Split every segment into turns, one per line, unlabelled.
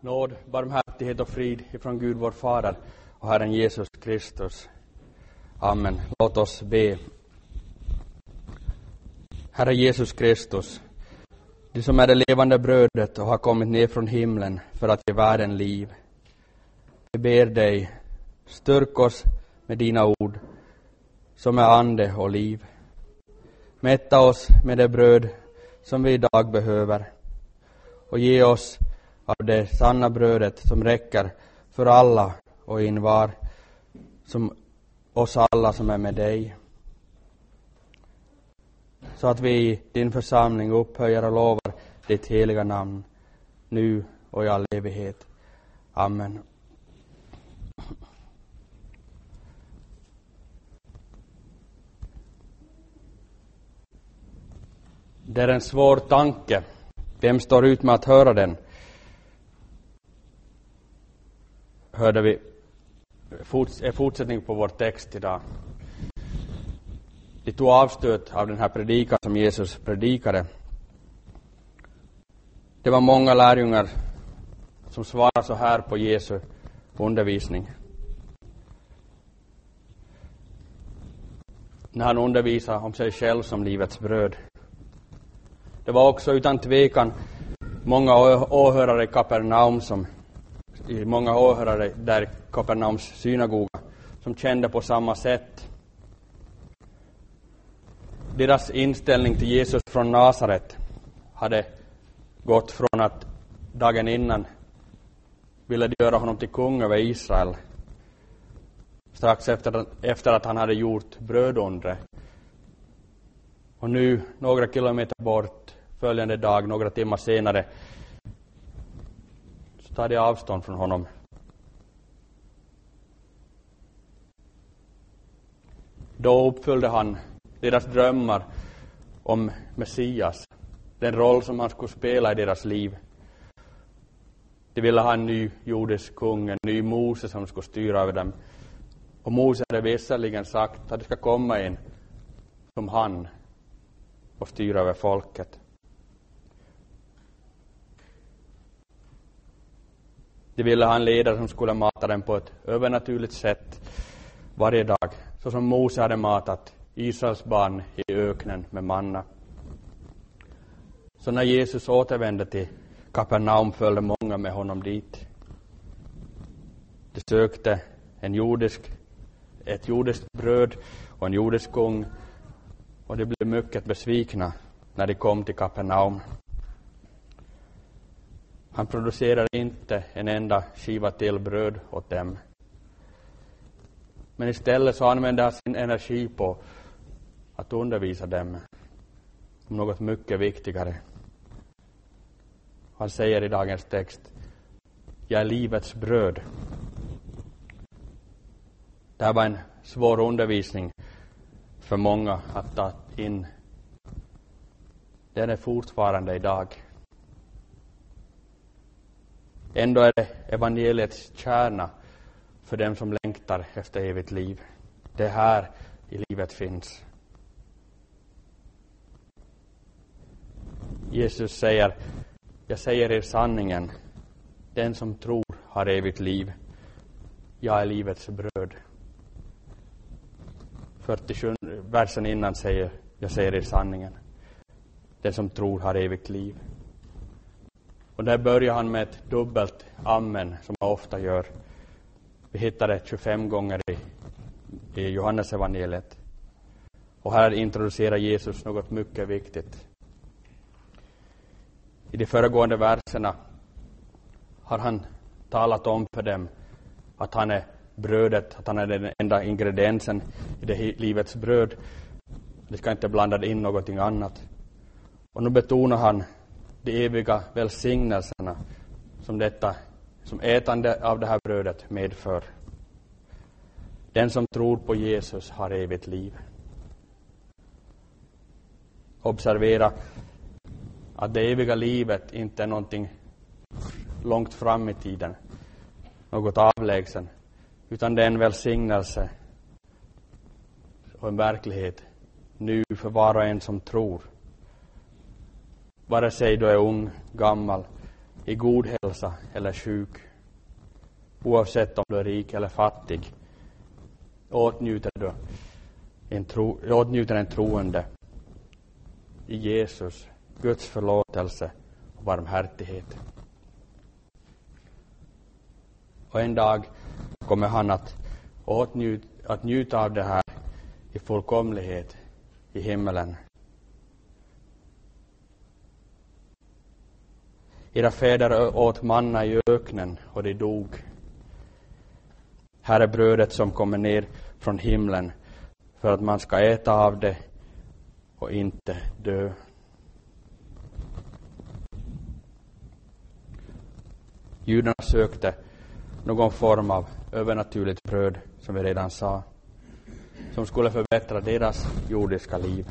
Nåd, barmhärtighet och frid ifrån Gud vår Fader och Herren Jesus Kristus. Amen. Låt oss be. Herre Jesus Kristus, du som är det levande brödet och har kommit ner från himlen för att ge världen liv. Vi ber dig, styrk oss med dina ord som är ande och liv. Mätta oss med det bröd som vi idag behöver och ge oss av det sanna brödet som räcker för alla och invar, som oss alla som är med dig. Så att vi i din församling upphöjer och lovar ditt heliga namn, nu och i all evighet. Amen. Det är en svår tanke. Vem står ut med att höra den? Hörde vi fortsättning på vår text idag. De tog avstöt av den här predikan som Jesus predikade. Det var många lärjungar som svarade så här på Jesu undervisning. När han undervisade om sig själv som livets bröd. Det var också utan tvekan många åhörare i Kapernaum många åhörare där Kapernaums synagoga som kände på samma sätt. Deras inställning till Jesus från Nasaret hade gått från att dagen innan ville de göra honom till kung över Israel. Strax efter att han hade gjort brödundre. Och nu, några kilometer bort, följande dag, några timmar senare, så tar de avstånd från honom. Då uppfyllde han deras drömmar om Messias, den roll som han skulle spela i deras liv. De ville ha en ny jordisk kung, en ny Mose som skulle styra över dem. Och Mose hade visserligen sagt att det ska komma en som han och styra över folket. De ville ha en ledare som skulle mata dem på ett övernaturligt sätt varje dag, så som Mose hade matat Israels barn i öknen med manna. Så när Jesus återvände till Kapernaum följde många med honom dit. De sökte ett jordiskt bröd och en jordisk kung, och de blev mycket besvikna när de kom till Kapernaum. Han producerade inte en enda skiva till bröd åt dem. Men istället så använde han sin energi på att undervisa dem om något mycket viktigare. Han säger i dagens text: jag är livets bröd. Det här var en svår undervisning för många att ta in. Den är fortfarande idag. Ändå är det evangeliets kärna för dem som längtar efter evigt liv. Det här i livet finns. Jesus säger: jag säger er sanningen. Den som tror har evigt liv. Jag är livets bröd. 47 versen innan säger: jag säger er sanningen. Den som tror har evigt liv. Och där börjar han med ett dubbelt amen som man ofta gör. Vi hittar det 25 gånger i Johannes evangeliet. Och här introducerar Jesus något mycket viktigt. I de föregående verserna har han talat om för dem att han är brödet, att han är den enda ingrediensen i det livets bröd. Det ska inte blanda in någonting annat. Och nu betonar han de eviga välsignelserna som ätande av det här brödet medför. Den som tror på Jesus har evigt liv. Observera att det eviga livet inte är någonting långt fram i tiden, något avlägsen, utan det är en välsignelse och en verklighet nu för var och en som tror. Vare sig du är ung, gammal i god hälsa eller sjuk, oavsett om du är rik eller fattig, åtnjuter en troende i Jesus Guds förlåtelse och barmhärtighet. Och en dag kommer han att njuta av det här i fullkomlighet i himmelen. Era fäder åt manna i öknen och de dog. Här är brödet som kommer ner från himlen för att man ska äta av det och inte dö. Judarna sökte någon form av övernaturligt bröd, som vi redan sa, som skulle förbättra deras jordiska liv.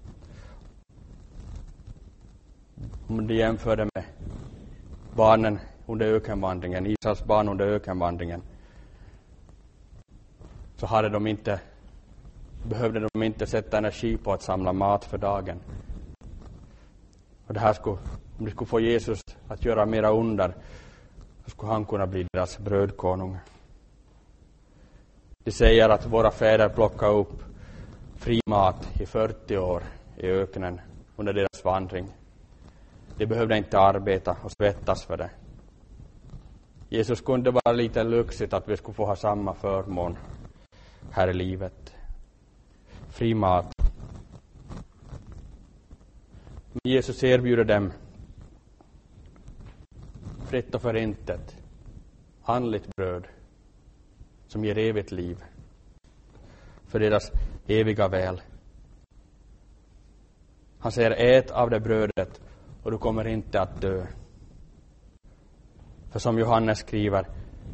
Om de jämförde med barnen under ökenvandringen, Israels barn under ökenvandringen, så behövde de inte sätta energi på att samla mat för dagen. Och det här om de skulle få Jesus att göra mera under, så skulle han kunna bli deras brödkonung. De säger att våra fäder plockade upp fri mat i 40 år i öknen under deras vandring. De behövde inte arbeta och svettas för det. Jesus kunde vara lite lyxigt att vi skulle få ha samma förmån här i livet. Fri mat. Men Jesus erbjuder dem fritt och förintet andligt bröd som ger evigt liv för deras eviga väl. Han säger: ät av det brödet och du kommer inte att dö. För som Johannes skriver,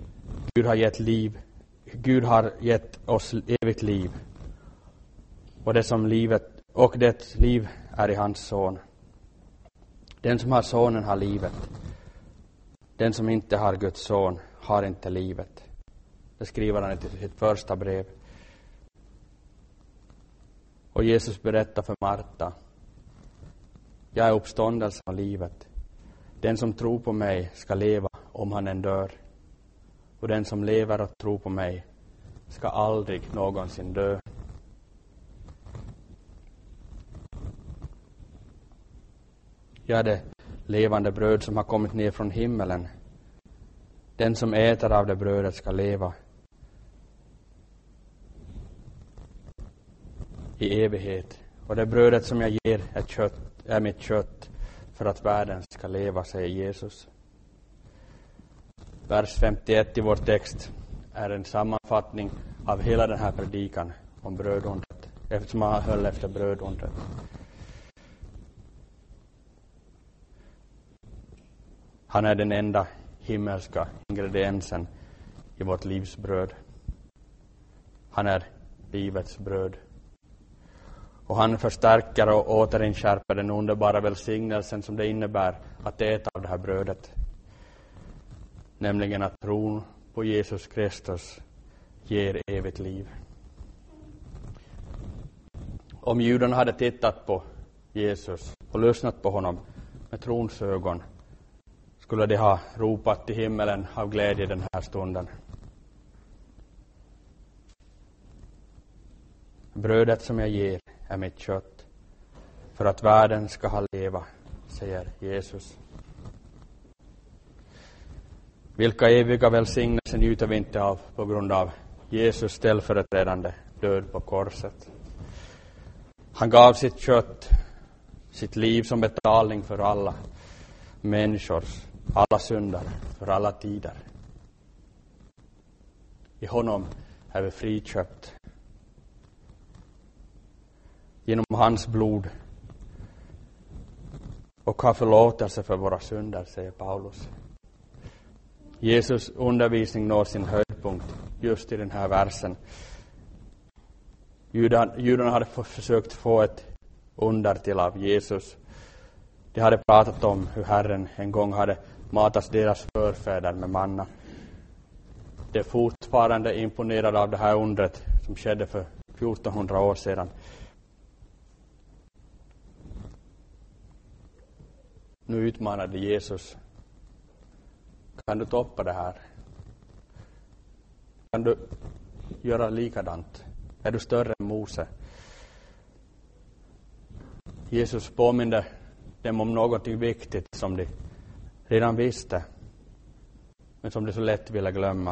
Gud har gett oss evigt liv, och det liv är i hans son. Den som har sonen har livet. Den som inte har Guds son har inte livet. Det skriver han i sitt första brev. Och Jesus berättar för Marta: jag är uppståndelsen och livet. Den som tror på mig ska leva om han än dör. Och den som lever och tror på mig ska aldrig någonsin dö. Jag är det levande bröd som har kommit ner från himmelen. Den som äter av det brödet ska leva i evighet. Och det brödet som jag ger är mitt kött för att världen ska leva, säger Jesus. Vers 51 i vår text är en sammanfattning av hela den här predikan om brödundret, eftersom han höll efter brödundret. Han är den enda himmelska ingrediensen i vårt livs bröd. Han är livets bröd. Och han förstärker och återinskärper den underbara välsignelsen som det innebär att äta av det här brödet. Nämligen att tron på Jesus Kristus ger evigt liv. Om judarna hade tittat på Jesus och lyssnat på honom med trons ögon, skulle de ha ropat till himmelen av glädje den här stunden. Brödet som jag ger är mitt kött för att världen ska ha leva, säger Jesus. Vilka eviga välsignelser njuter vi inte av på grund av Jesus ställföreträdande död på korset. Han gav sitt kött, sitt liv som betalning för alla människors, alla synder, för alla tider. I honom är vi friköpt. Genom hans blod och har förlåtelse för våra synder, säger Paulus. Jesus undervisning når sin höjdpunkt just i den här versen. Judarna hade försökt få ett under till av Jesus. De hade pratat om hur Herren en gång hade matat deras förfäder med manna. De är fortfarande imponerade av det här undret som skedde för 1400 år sedan. Nu utmanade Jesus Kan du toppa det här? Kan du göra likadant? Är du större än Mose? Jesus påminde dem om någonting viktigt som de redan visste, men som de så lätt ville glömma.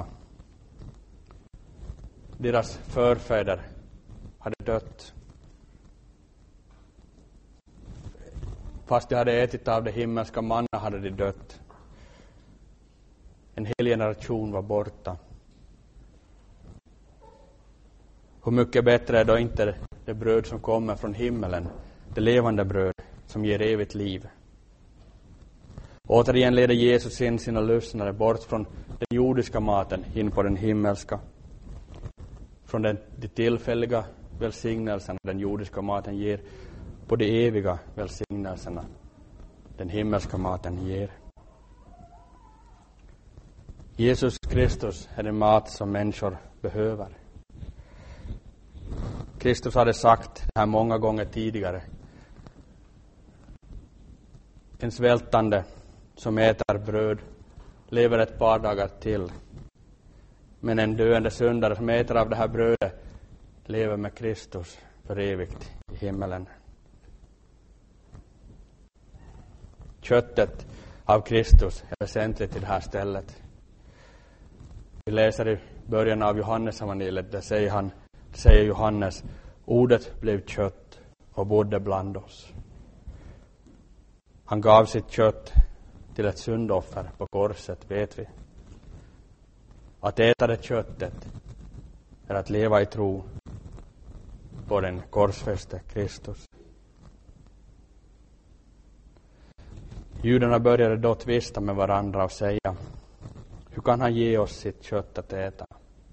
Deras förfäder hade dött. Fast de hade ätit av det himmelska manna hade de dött. En hel generation var borta. Hur mycket bättre är då inte det bröd som kommer från himmelen, det levande bröd som ger evigt liv. Återigen leder Jesus in sina lyssnare bort från den jordiska maten in på den himmelska. Från de tillfälliga välsignelserna den jordiska maten ger på de eviga välsignelserna den himmelska maten ger. Jesus Kristus är den mat som människor behöver. Kristus hade sagt det här många gånger tidigare. En svältande som äter bröd lever ett par dagar till. Men en döende syndare som äter av det här brödet lever med Kristus för evigt i himmelen. Köttet av Kristus är väsentligt i det här stället. Vi läser i början av Johannes evangeliet, där säger Johannes, ordet blev kött och bodde bland oss. Han gav sitt kött till ett syndoffer på korset, vet vi. Att äta det köttet är att leva i tro på den korsfäste Kristus. Judarna började då tvista med varandra och säga, hur kan han ge oss sitt kött att äta?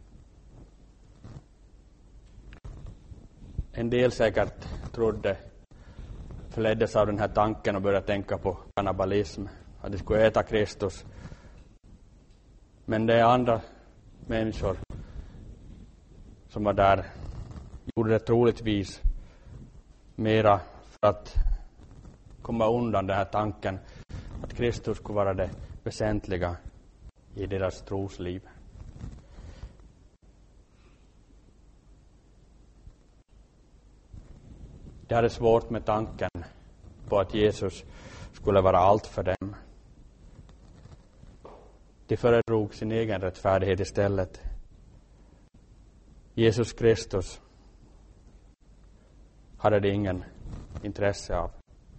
En del säkert förleddes av den här tanken och började tänka på kannibalism, att de skulle äta Kristus. Men det är andra människor som var där, gjorde det troligtvis mera för att komma undan den här tanken att Kristus skulle vara det väsentliga i deras trosliv. De hade svårt med tanken på att Jesus skulle vara allt för dem. De föredrog sin egen rättfärdighet istället. Jesus Kristus hade de ingen intresse av.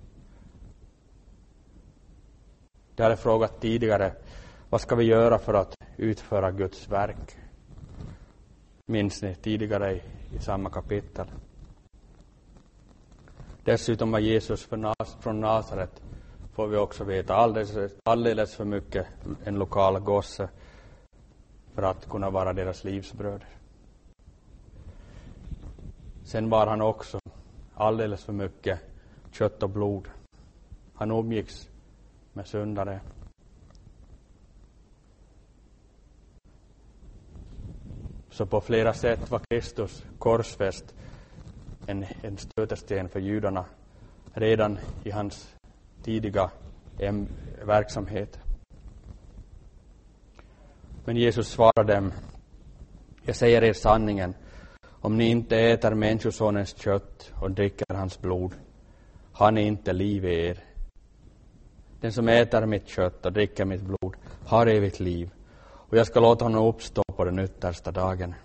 De hade frågat tidigare, vad ska vi göra för att utföra Guds verk? Minns ni tidigare i samma kapitel? Dessutom var Jesus från Nasaret, får vi också veta, alldeles för mycket en lokal gosse för att kunna vara deras livsbröd. Sen var han också alldeles för mycket kött och blod. Han umgicks med syndare. Så på flera sätt var Kristus korsfäst en stötesten för judarna redan i hans tidiga verksamhet. Men Jesus svarade dem, jag säger er sanningen, om ni inte äter människosonens kött och dricker hans blod, har ni inte liv i er. Den som äter mitt kött och dricker mitt blod har evigt liv, och jag ska låta honom uppstå på den yttersta dagen.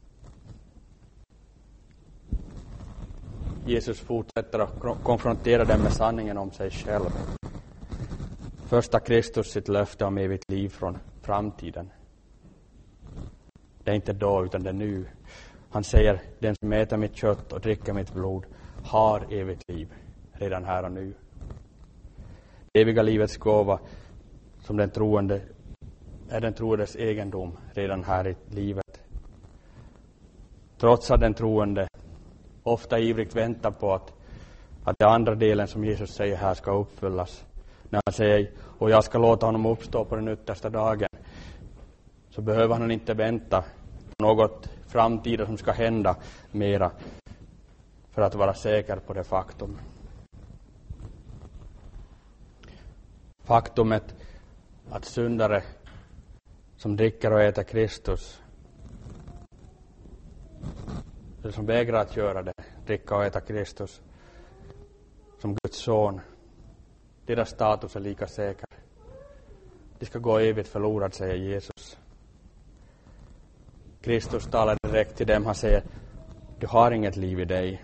Jesus fortsätter att konfrontera dem med sanningen om sig själv. Först har Kristus sitt löfte om evigt liv från framtiden. Det är inte då utan det är nu. Han säger, den som äter mitt kött och dricker mitt blod har evigt liv redan här och nu. Det eviga livets gåva som den troende är den troendes egendom redan här i livet. Trots att den troende ofta ivrigt väntar på att den andra delen som Jesus säger här ska uppfyllas. När han säger, och jag ska låta honom uppstå på den yttersta dagen, så behöver han inte vänta på något framtida som ska hända mera för att vara säker på det faktum. Faktumet att syndare som dricker och äter Kristus, eller som vägrar att göra det, dricka och äta Kristus som Guds son, deras status är lika säker. De ska gå evigt förlorad, säger Jesus. Kristus talar direkt till dem. Han säger, du har inget liv i dig.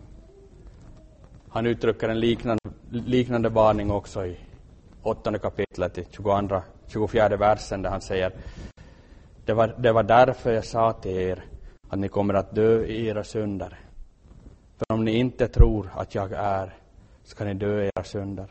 Han uttrycker en liknande varning också i 8 kapitlet, i 24 versen, där han säger, det var därför jag sa till er att ni kommer att dö i era synder. För om ni inte tror att jag är, ska ni dö i era synder.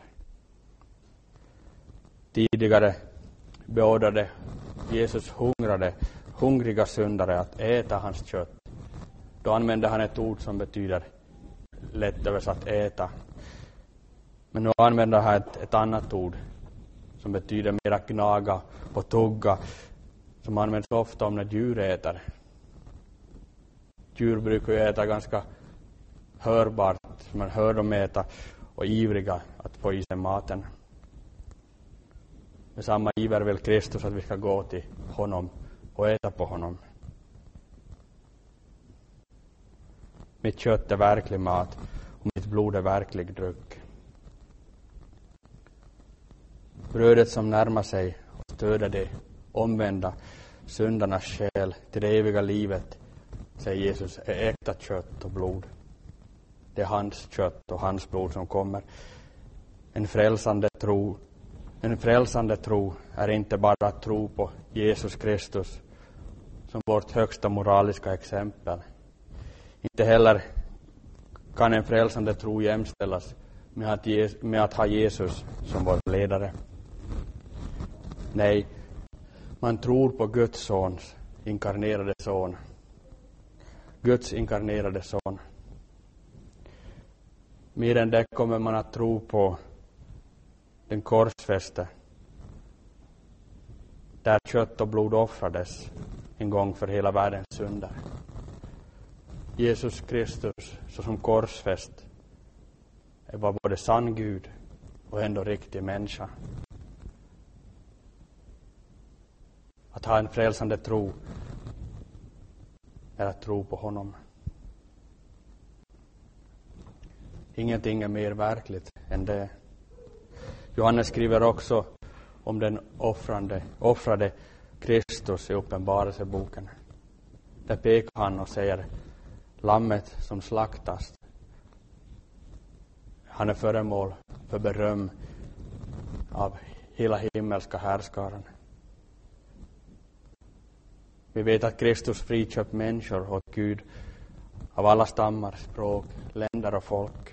Tidigare beordrade Jesus hungriga syndare att äta hans kött. Då använde han ett ord som betyder lätt översatt äta. Men nu använder han ett annat ord som betyder mera gnaga och tugga, som används ofta om när djur äter. Djur brukar ju äta ganska hörbart, man hör dem äta, och ivriga att få i sig maten. Med samma iver vill Kristus att vi ska gå till honom och äta på honom. Mitt kött är verklig mat och mitt blod är verklig dryck. Brödet som närmar sig och stöder det omvända syndarnas själ till det eviga livet, säger Jesus, är äkta kött och blod. Det är hans kött och hans blod som kommer. En frälsande tro är inte bara att tro på Jesus Kristus som vårt högsta moraliska exempel. Inte heller kan en frälsande tro jämställas med att ha Jesus som vår ledare. Nej, man tror på Guds sons inkarnerade son. Guds inkarnerade son. Mer än det kommer man att tro på den korsfäste, där kött och blod offrades en gång för hela världens synder. Jesus Kristus, såsom korsfäst, var både sann Gud och ändå riktig människa. Att ha en frälsande tro är att tro på honom. Ingenting är mer verkligt än det. Johannes skriver också om den offrade Kristus i Uppenbarelseboken. Där pekar han och säger, lammet som slaktas, han är föremål för beröm av hela himmelska härskaran. Vi vet att Kristus friköpt människor åt Gud av alla stammar, språk, länder och folk.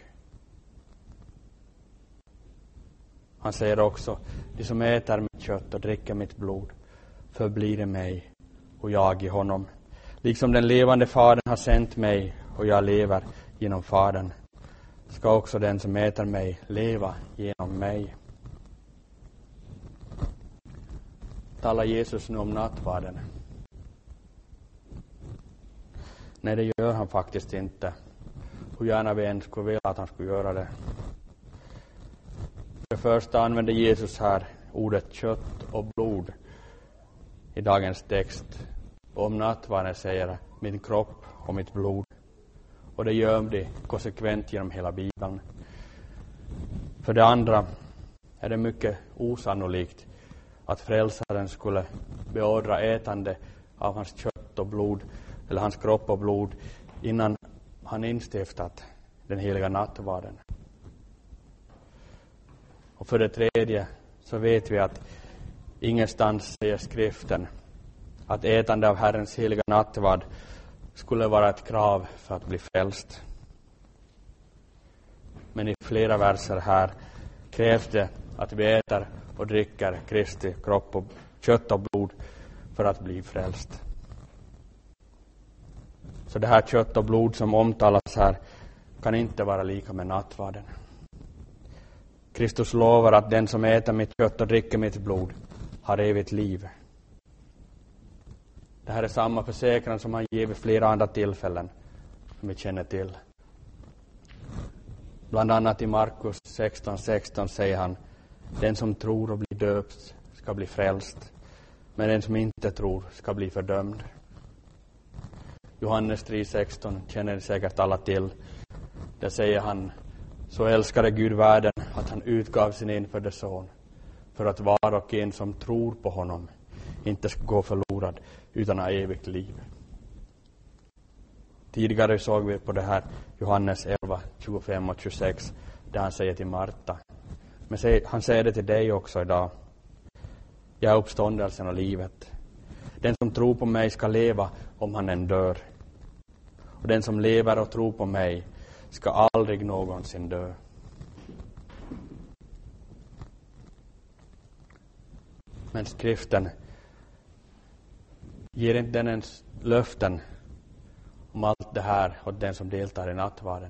Han säger också, de som äter mitt kött och dricker mitt blod förblir i mig och jag i honom. Liksom den levande Fadern har sänt mig och jag lever genom Fadern, ska också den som äter mig leva genom mig. Talar Jesus nu om nattvarden? Nej, det gör han faktiskt inte. Hur gärna vi än skulle vilja att han skulle göra det. För det första använder Jesus här ordet kött och blod i dagens text. Och om nattvarden säger min kropp och mitt blod. Och det gör det konsekvent genom hela Bibeln. För det andra är det mycket osannolikt att frälsaren skulle beordra ätande av hans kött och blod, eller hans kropp och blod, innan han instiftat den heliga nattvarden. Och för det tredje så vet vi att ingenstans säger skriften att ätande av Herrens heliga nattvard skulle vara ett krav för att bli frälst. Men i flera verser här krävs det att vi äter och dricker Kristi kropp och kött och blod för att bli frälst. Så det här kött och blod som omtalas här kan inte vara lika med nattvarden. Kristus lovar att den som äter mitt kött och dricker mitt blod har evigt liv. Det här är samma försäkran som han ger vid flera andra tillfällen som vi känner till. Bland annat i Markus 16:16 säger han, den som tror och blir döpt ska bli frälst. men den som inte tror ska bli fördömd. Johannes 3:16 känner säkert alla till. Där säger han: så älskade Gud världen att han utgav sin enfödde son, för att var och en som tror på honom inte ska gå förlorad utan ha evigt liv. Tidigare såg vi på det här Johannes 11, 25 och 26, där han säger till Marta. Men han säger det till dig också idag. Jag är uppståndelsen och livet. Den som tror på mig ska leva om han än dör. Och den som lever och tror på mig ska aldrig någonsin dö. Men skriften ger inte den ens löften om allt det här åt den som deltar i nattvarden.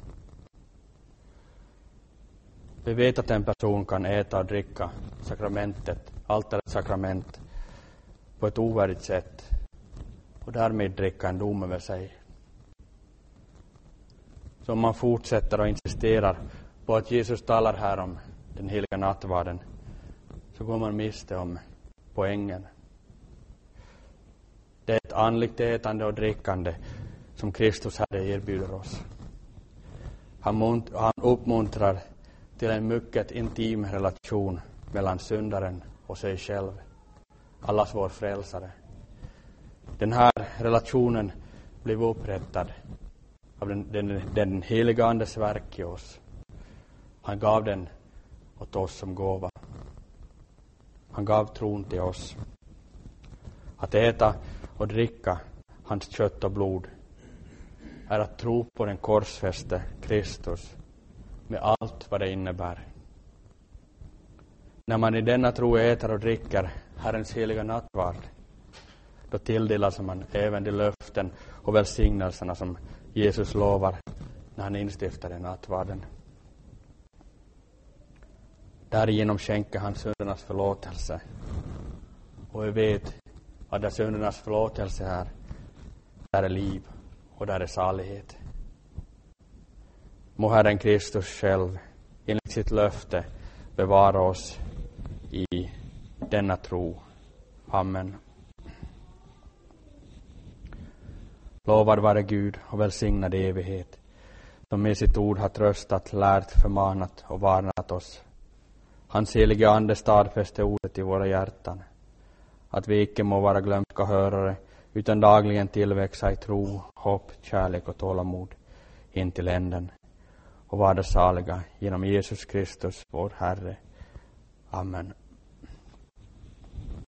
Vi vet att en person kan äta och dricka sakramentet, altarets sakrament, på ett ovärdigt sätt och därmed dricka en dom över sig. Så om man fortsätter och insisterar på att Jesus talar här om den heliga nattvarden, så går man miste om poängen. Det är ett andligt ätande och drickande som Kristus Herre erbjuder oss. Han uppmuntrar till en mycket intim relation mellan syndaren och sig själv, allas vår frälsare. Den här relationen blev upprättad av den heliga Andes verk i oss. Han gav den åt oss som gåva. Han gav tron till oss. Att äta och dricka hans kött och blod är att tro på den korsfäste Kristus med allt vad det innebär. När man i denna tro äter och dricker Herrens heliga nattvard, då tilldelas man även de löften och välsignelserna som Jesus lovar när han instiftade nattvarden. Därigenom skänker han syndernas förlåtelse. Och vi vet att där syndernas förlåtelse är, där är liv och där är salighet. Må Herren Kristus själv enligt sitt löfte bevara oss i denna tro. Amen. Lovad vare Gud och välsignad i evighet, som med sitt ord har tröstat, lärt, förmanat och varnat oss. Hans helige Ande stadfäste ordet i våra hjärtan, att vi icke må vara glömska hörare, utan dagligen tillväxa i tro, hopp, kärlek och tålamod in till änden, och vara saliga genom Jesus Kristus, vår Herre. Amen.